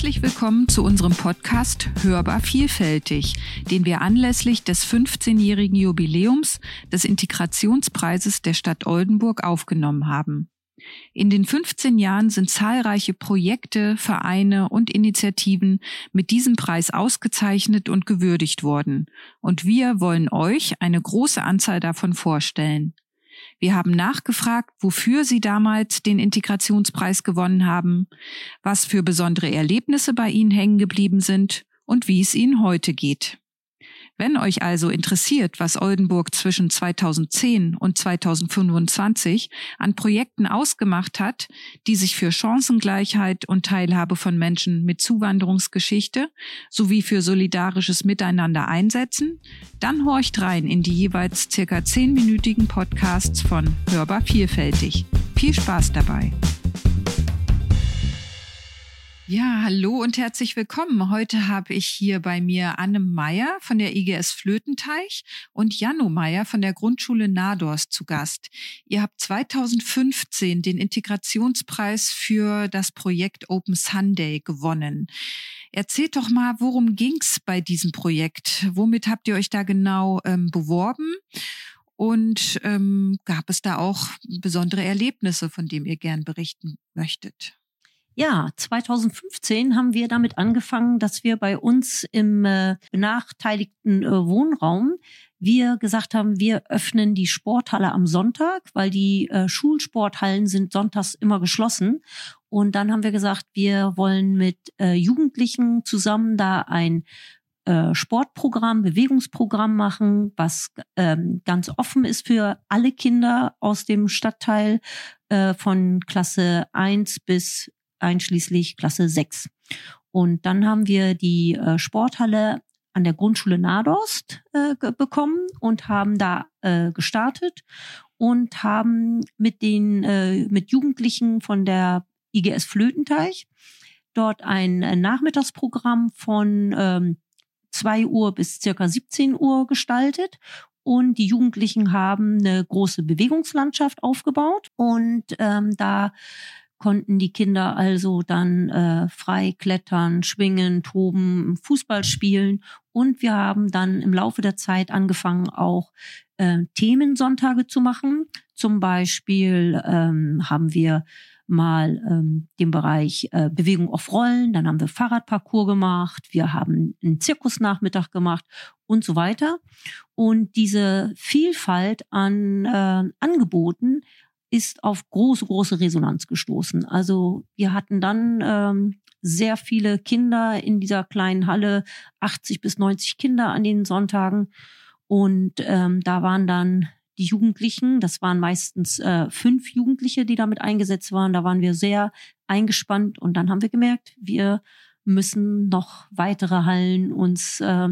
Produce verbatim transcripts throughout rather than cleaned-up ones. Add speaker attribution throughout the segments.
Speaker 1: Herzlich willkommen zu unserem Podcast Hörbar Vielfältig, den wir anlässlich des fünfzehnjährigen Jubiläums des Integrationspreises der Stadt Oldenburg aufgenommen haben. In den fünfzehn Jahren sind zahlreiche Projekte, Vereine und Initiativen mit diesem Preis ausgezeichnet und gewürdigt worden. Und wir wollen euch eine große Anzahl davon vorstellen. Wir haben nachgefragt, wofür Sie damals den Integrationspreis gewonnen haben, was für besondere Erlebnisse bei Ihnen hängen geblieben sind und wie es Ihnen heute geht. Wenn euch also interessiert, was Oldenburg zwischen zweitausendzehn und zweitausendfünfundzwanzig an Projekten ausgemacht hat, die sich für Chancengleichheit und Teilhabe von Menschen mit Zuwanderungsgeschichte sowie für solidarisches Miteinander einsetzen, dann horcht rein in die jeweils circa zehnminütigen Podcasts von Hörbar Vielfältig. Viel Spaß dabei! Ja, hallo und herzlich willkommen. Heute habe ich hier bei mir Anne Meyer von der I G S Flötenteich und Janno Meyer von der Grundschule Nadorst zu Gast. Ihr habt zweitausendfünfzehn den Integrationspreis für das Projekt Open Sunday gewonnen. Erzählt doch mal, worum ging's bei diesem Projekt? Womit habt ihr euch da genau ähm, beworben? Und ähm, gab es da auch besondere Erlebnisse, von denen ihr gern berichten möchtet?
Speaker 2: Ja, zweitausendfünfzehn haben wir damit angefangen, dass wir bei uns im äh, benachteiligten äh, Wohnraum wir gesagt haben, wir öffnen die Sporthalle am Sonntag, weil die äh, Schulsporthallen sind sonntags immer geschlossen. Und dann haben wir gesagt, wir wollen mit äh, Jugendlichen zusammen da ein äh, Sportprogramm, Bewegungsprogramm machen, was ähm, ganz offen ist für alle Kinder aus dem Stadtteil äh, von Klasse eins bis einschließlich Klasse sechs. Und dann haben wir die äh, Sporthalle an der Grundschule Nadorst äh, ge- bekommen und haben da äh, gestartet und haben mit den äh, mit Jugendlichen von der I G S Flötenteich dort ein äh, Nachmittagsprogramm von ähm, zwei Uhr bis circa siebzehn Uhr gestaltet. Und die Jugendlichen haben eine große Bewegungslandschaft aufgebaut und ähm, da konnten die Kinder also dann äh, frei klettern, schwingen, toben, Fußball spielen. Und wir haben dann im Laufe der Zeit angefangen, auch äh, Themensonntage zu machen. Zum Beispiel ähm, haben wir mal ähm, den Bereich äh, Bewegung auf Rollen, dann haben wir Fahrradparcours gemacht, wir haben einen Zirkusnachmittag gemacht und so weiter. Und diese Vielfalt an äh, Angeboten ist auf große, große Resonanz gestoßen. Also wir hatten dann ähm, sehr viele Kinder in dieser kleinen Halle, achtzig bis neunzig Kinder an den Sonntagen. Und ähm, da waren dann die Jugendlichen, das waren meistens äh, fünf Jugendliche, die damit eingesetzt waren. Da waren wir sehr eingespannt und dann haben wir gemerkt, wir müssen noch weitere Hallen uns äh,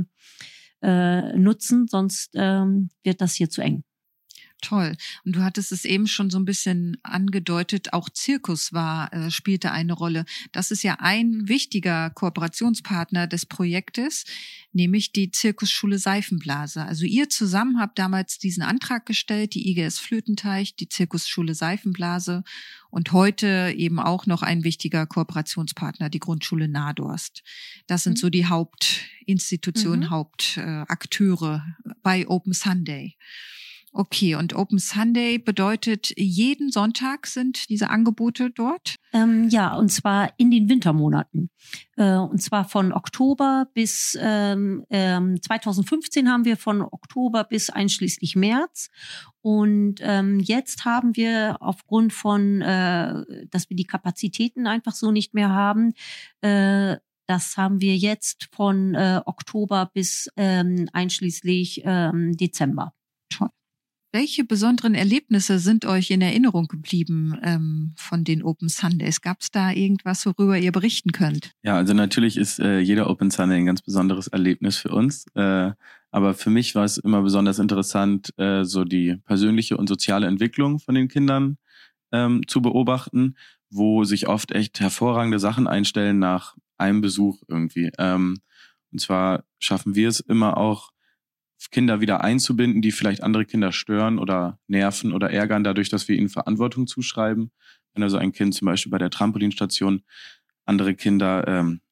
Speaker 2: äh, nutzen, sonst äh, wird das hier zu eng.
Speaker 1: Toll. Und du hattest es eben schon so ein bisschen angedeutet, auch Zirkus war, äh, spielte eine Rolle. Das ist ja ein wichtiger Kooperationspartner des Projektes, nämlich die Zirkusschule Seifenblase. Also ihr zusammen habt damals diesen Antrag gestellt, die I G S Flötenteich, die Zirkusschule Seifenblase und heute eben auch noch ein wichtiger Kooperationspartner, die Grundschule Nadorst. Das sind mhm. so die Hauptinstitutionen, mhm. Hauptakteure äh, bei Open Sunday. Okay, und Open Sunday bedeutet, jeden Sonntag sind diese Angebote dort?
Speaker 2: Ähm, ja, und zwar in den Wintermonaten. Äh, und zwar von Oktober bis ähm, ähm, zweitausendfünfzehn haben wir von Oktober bis einschließlich März. Und ähm, jetzt haben wir aufgrund von, äh, dass wir die Kapazitäten einfach so nicht mehr haben, äh, das haben wir jetzt von äh, Oktober bis ähm, einschließlich ähm, Dezember.
Speaker 1: Toll. Welche besonderen Erlebnisse sind euch in Erinnerung geblieben ähm, von den Open Sundays? Gab es da irgendwas, worüber ihr berichten könnt?
Speaker 3: Ja, also natürlich ist äh, jeder Open Sunday ein ganz besonderes Erlebnis für uns. Äh, aber für mich war es immer besonders interessant, äh, so die persönliche und soziale Entwicklung von den Kindern ähm, zu beobachten, wo sich oft echt hervorragende Sachen einstellen nach einem Besuch irgendwie. Ähm, und zwar schaffen wir es immer auch, Kinder wieder einzubinden, die vielleicht andere Kinder stören oder nerven oder ärgern, dadurch, dass wir ihnen Verantwortung zuschreiben. Wenn also ein Kind zum Beispiel bei der Trampolinstation andere Kinder ähm,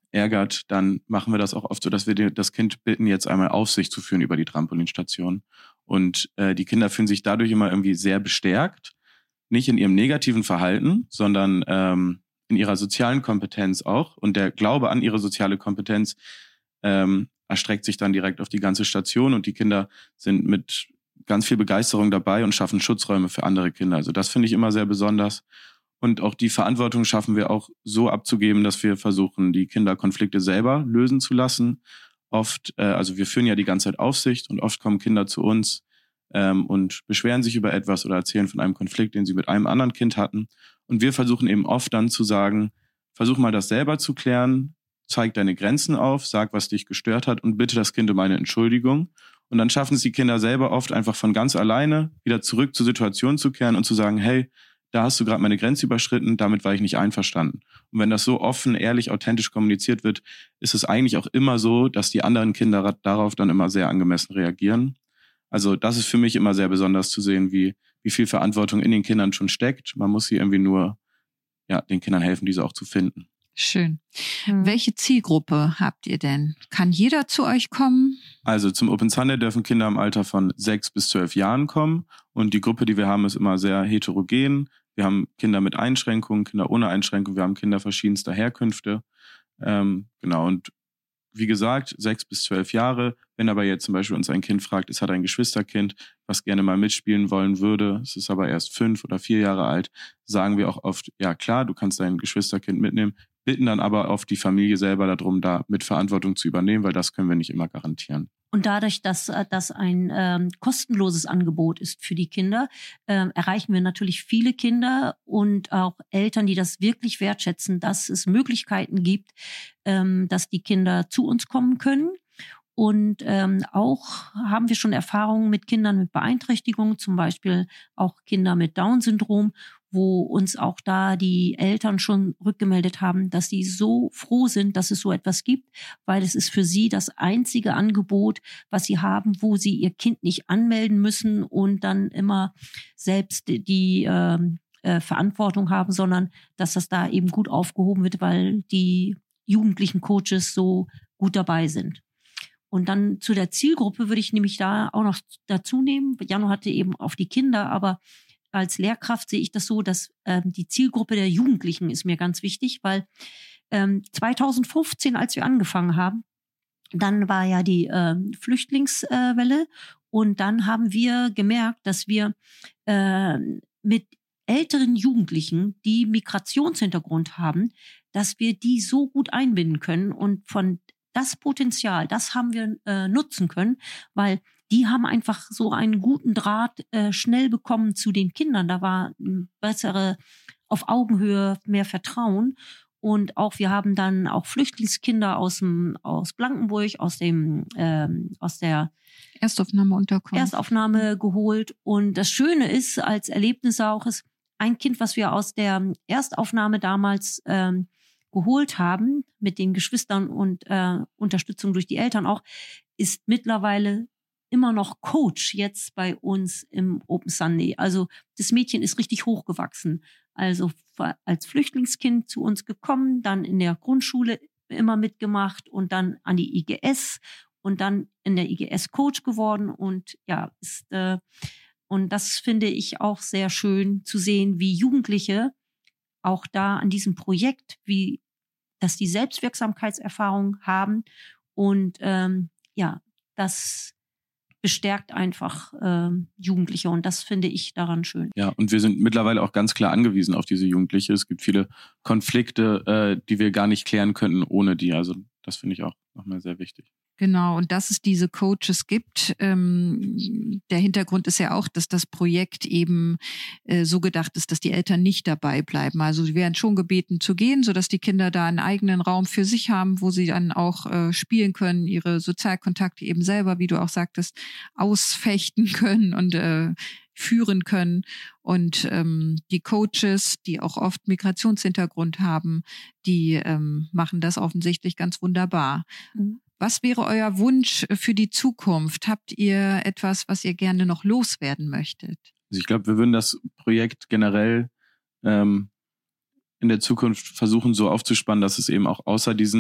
Speaker 3: ärgert, dann machen wir das auch oft so, dass wir das Kind bitten, jetzt einmal Aufsicht zu führen über die Trampolinstation. Und äh, die Kinder fühlen sich dadurch immer irgendwie sehr bestärkt, nicht in ihrem negativen Verhalten, sondern ähm, in ihrer sozialen Kompetenz auch. Und der Glaube an ihre soziale Kompetenz ähm, erstreckt sich dann direkt auf die ganze Station und die Kinder sind mit ganz viel Begeisterung dabei und schaffen Schutzräume für andere Kinder. Also das finde ich immer sehr besonders. Und auch die Verantwortung schaffen wir auch so abzugeben, dass wir versuchen, die Kinder Konflikte selber lösen zu lassen. Oft, äh, also wir führen ja die ganze Zeit Aufsicht und oft kommen Kinder zu uns ähm, und beschweren sich über etwas oder erzählen von einem Konflikt, den sie mit einem anderen Kind hatten. Und wir versuchen eben oft dann zu sagen, versuch mal das selber zu klären, zeig deine Grenzen auf, sag, was dich gestört hat und bitte das Kind um eine Entschuldigung. Und dann schaffen es die Kinder selber oft einfach von ganz alleine wieder zurück zur Situation zu kehren und zu sagen, hey, da hast du gerade meine Grenze überschritten, damit war ich nicht einverstanden. Und wenn das so offen, ehrlich, authentisch kommuniziert wird, ist es eigentlich auch immer so, dass die anderen Kinder darauf dann immer sehr angemessen reagieren. Also das ist für mich immer sehr besonders zu sehen, wie, wie viel Verantwortung in den Kindern schon steckt. Man muss sie irgendwie nur ja, den Kindern helfen, diese auch zu finden.
Speaker 1: Schön. Hm. Welche Zielgruppe habt ihr denn? Kann jeder zu euch kommen?
Speaker 3: Also zum Open Sunday dürfen Kinder im Alter von sechs bis zwölf Jahren kommen. Und die Gruppe, die wir haben, ist immer sehr heterogen. Wir haben Kinder mit Einschränkungen, Kinder ohne Einschränkungen. Wir haben Kinder verschiedenster Herkünfte. Ähm, genau, und wie gesagt, sechs bis zwölf Jahre. Wenn aber jetzt zum Beispiel uns ein Kind fragt, es hat ein Geschwisterkind, was gerne mal mitspielen wollen würde, es ist aber erst fünf oder vier Jahre alt, sagen wir auch oft, ja klar, du kannst dein Geschwisterkind mitnehmen, bitten dann aber auf die Familie selber darum, da mit Verantwortung zu übernehmen, weil das können wir nicht immer garantieren.
Speaker 2: Und dadurch, dass das ein ähm, kostenloses Angebot ist für die Kinder, äh, erreichen wir natürlich viele Kinder und auch Eltern, die das wirklich wertschätzen, dass es Möglichkeiten gibt, ähm, dass die Kinder zu uns kommen können. Und ähm, auch haben wir schon Erfahrungen mit Kindern mit Beeinträchtigungen, zum Beispiel auch Kinder mit Down-Syndrom, wo uns auch da die Eltern schon rückgemeldet haben, dass sie so froh sind, dass es so etwas gibt, weil es ist für sie das einzige Angebot, was sie haben, wo sie ihr Kind nicht anmelden müssen und dann immer selbst die äh, äh, Verantwortung haben, sondern dass das da eben gut aufgehoben wird, weil die jugendlichen Coaches so gut dabei sind. Und dann zu der Zielgruppe würde ich nämlich da auch noch dazu nehmen. Jano hatte eben auf die Kinder, aber als Lehrkraft sehe ich das so, dass ähm, die Zielgruppe der Jugendlichen ist mir ganz wichtig, weil ähm, zweitausendfünfzehn, als wir angefangen haben, dann war ja die ähm, Flüchtlingswelle äh, und dann haben wir gemerkt, dass wir äh, mit älteren Jugendlichen, die Migrationshintergrund haben, dass wir die so gut einbinden können und von das Potenzial, das haben wir äh, nutzen können, weil die haben einfach so einen guten Draht äh, schnell bekommen zu den Kindern. Da war ein bessere, auf Augenhöhe, mehr Vertrauen. Und auch wir haben dann auch Flüchtlingskinder aus dem aus Blankenburg, aus dem ähm, aus der
Speaker 1: Erstaufnahmeunterkunft.
Speaker 2: Erstaufnahme geholt. Und das Schöne ist, als Erlebnis auch, ist ein Kind, was wir aus der Erstaufnahme damals ähm, geholt haben, mit den Geschwistern und äh, Unterstützung durch die Eltern auch, ist mittlerweile immer noch Coach jetzt bei uns im Open Sunday. Also das Mädchen ist richtig hochgewachsen. Also als Flüchtlingskind zu uns gekommen, dann in der Grundschule immer mitgemacht und dann an die I G S und dann in der I G S Coach geworden. Und ja, ist, äh, und das finde ich auch sehr schön zu sehen, wie Jugendliche auch da an diesem Projekt, wie dass die Selbstwirksamkeitserfahrung haben und ähm, ja, das bestärkt einfach äh, Jugendliche und das finde ich daran schön.
Speaker 3: Ja, und wir sind mittlerweile auch ganz klar angewiesen auf diese Jugendliche. Es gibt viele Konflikte, äh, die wir gar nicht klären könnten ohne die. Also das finde ich auch nochmal sehr wichtig.
Speaker 1: Genau, und dass es diese Coaches gibt. Ähm, der Hintergrund ist ja auch, dass das Projekt eben äh, so gedacht ist, dass die Eltern nicht dabei bleiben. Also sie werden schon gebeten zu gehen, sodass die Kinder da einen eigenen Raum für sich haben, wo sie dann auch äh, spielen können, ihre Sozialkontakte eben selber, wie du auch sagtest, ausfechten können und äh, führen können. Und ähm, die Coaches, die auch oft Migrationshintergrund haben, die ähm, machen das offensichtlich ganz wunderbar. Mhm. Was wäre euer Wunsch für die Zukunft? Habt ihr etwas, was ihr gerne noch loswerden möchtet?
Speaker 3: Also ich glaube, wir würden das Projekt generell ähm, in der Zukunft versuchen so aufzuspannen, dass es eben auch außer diesen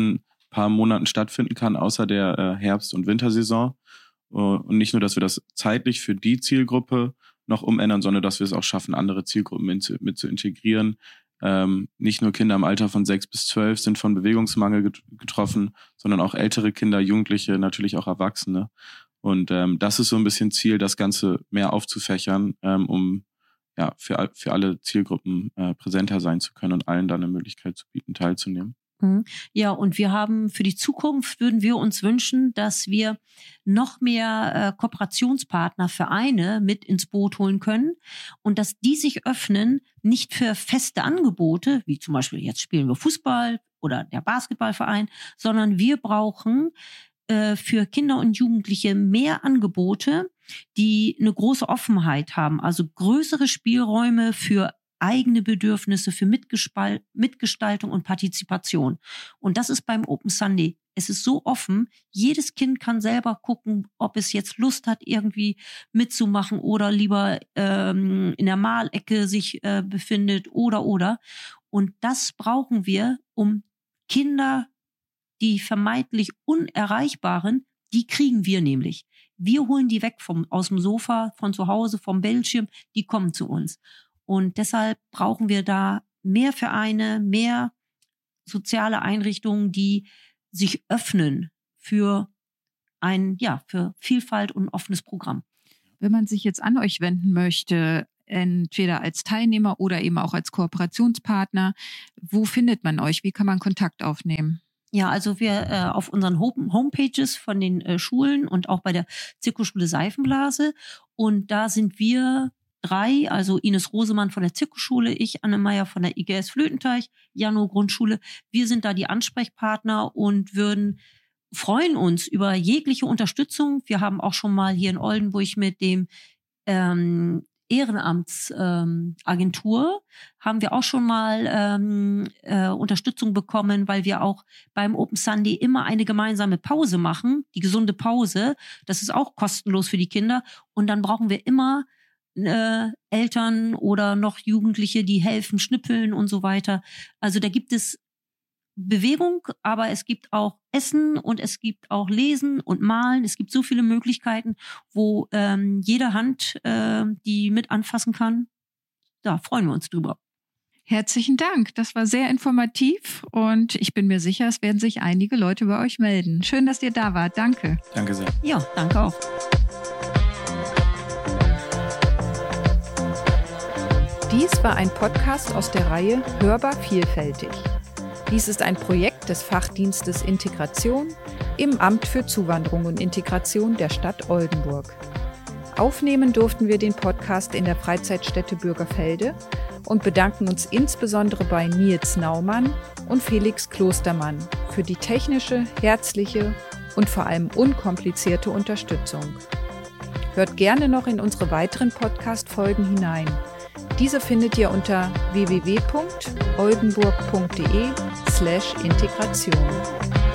Speaker 3: paar Monaten stattfinden kann, außer der äh, Herbst- und Wintersaison. Und nicht nur, dass wir das zeitlich für die Zielgruppe noch umändern, sondern dass wir es auch schaffen, andere Zielgruppen mit, mit zu integrieren. Ähm, nicht nur Kinder im Alter von sechs bis zwölf sind von Bewegungsmangel get- getroffen, sondern auch ältere Kinder, Jugendliche, natürlich auch Erwachsene. Und ähm, das ist so ein bisschen Ziel, das Ganze mehr aufzufächern, ähm, um ja für, für alle Zielgruppen äh, präsenter sein zu können und allen dann eine Möglichkeit zu bieten, teilzunehmen.
Speaker 2: Ja, und wir haben für die Zukunft, würden wir uns wünschen, dass wir noch mehr äh, Kooperationspartner, Vereine mit ins Boot holen können und dass die sich öffnen, nicht für feste Angebote, wie zum Beispiel jetzt spielen wir Fußball oder der Basketballverein, sondern wir brauchen äh, für Kinder und Jugendliche mehr Angebote, die eine große Offenheit haben, also größere Spielräume für eigene Bedürfnisse, für Mitgespal- Mitgestaltung und Partizipation. Und das ist beim Open Sunday. Es ist so offen, jedes Kind kann selber gucken, ob es jetzt Lust hat, irgendwie mitzumachen oder lieber ähm, in der Malecke sich äh, befindet oder, oder. Und das brauchen wir, um Kinder, die vermeintlich Unerreichbaren, die kriegen wir nämlich. Wir holen die weg vom, aus dem Sofa, von zu Hause, vom Bildschirm, die kommen zu uns. Und deshalb brauchen wir da mehr Vereine, mehr soziale Einrichtungen, die sich öffnen für ein, ja, für Vielfalt und ein offenes Programm.
Speaker 1: Wenn man sich jetzt an euch wenden möchte, entweder als Teilnehmer oder eben auch als Kooperationspartner, wo findet man euch? Wie kann man Kontakt aufnehmen?
Speaker 2: Ja, also wir äh, auf unseren Home- Homepages von den äh, Schulen und auch bei der Zirkusschule Seifenblase. Und da sind wir drei, also Ines Rosemann von der Zirkusschule, ich, Anne Meyer von der I G S Flötenteich, Jano Grundschule. Wir sind da die Ansprechpartner und würden freuen uns über jegliche Unterstützung. Wir haben auch schon mal hier in Oldenburg mit dem ähm, Ehrenamtsagentur ähm, haben wir auch schon mal ähm, äh, Unterstützung bekommen, weil wir auch beim Open Sunday immer eine gemeinsame Pause machen, die gesunde Pause. Das ist auch kostenlos für die Kinder. Und dann brauchen wir immer Äh, Eltern oder noch Jugendliche, die helfen, schnippeln und so weiter. Also da gibt es Bewegung, aber es gibt auch Essen und es gibt auch Lesen und Malen. Es gibt so viele Möglichkeiten, wo ähm, jede Hand äh, die mit anfassen kann. Da freuen wir uns drüber.
Speaker 1: Herzlichen Dank. Das war sehr informativ und ich bin mir sicher, es werden sich einige Leute bei euch melden. Schön, dass ihr da wart. Danke.
Speaker 3: Danke sehr.
Speaker 2: Ja, danke auch.
Speaker 1: Dies war ein Podcast aus der Reihe Hörbar vielfältig. Dies ist ein Projekt des Fachdienstes Integration im Amt für Zuwanderung und Integration der Stadt Oldenburg. Aufnehmen durften wir den Podcast in der Freizeitstätte Bürgerfelde und bedanken uns insbesondere bei Nils Naumann und Felix Klostermann für die technische, herzliche und vor allem unkomplizierte Unterstützung. Hört gerne noch in unsere weiteren Podcast-Folgen hinein. Diese findet ihr unter w w w punkt oldenburg punkt d e slash integration.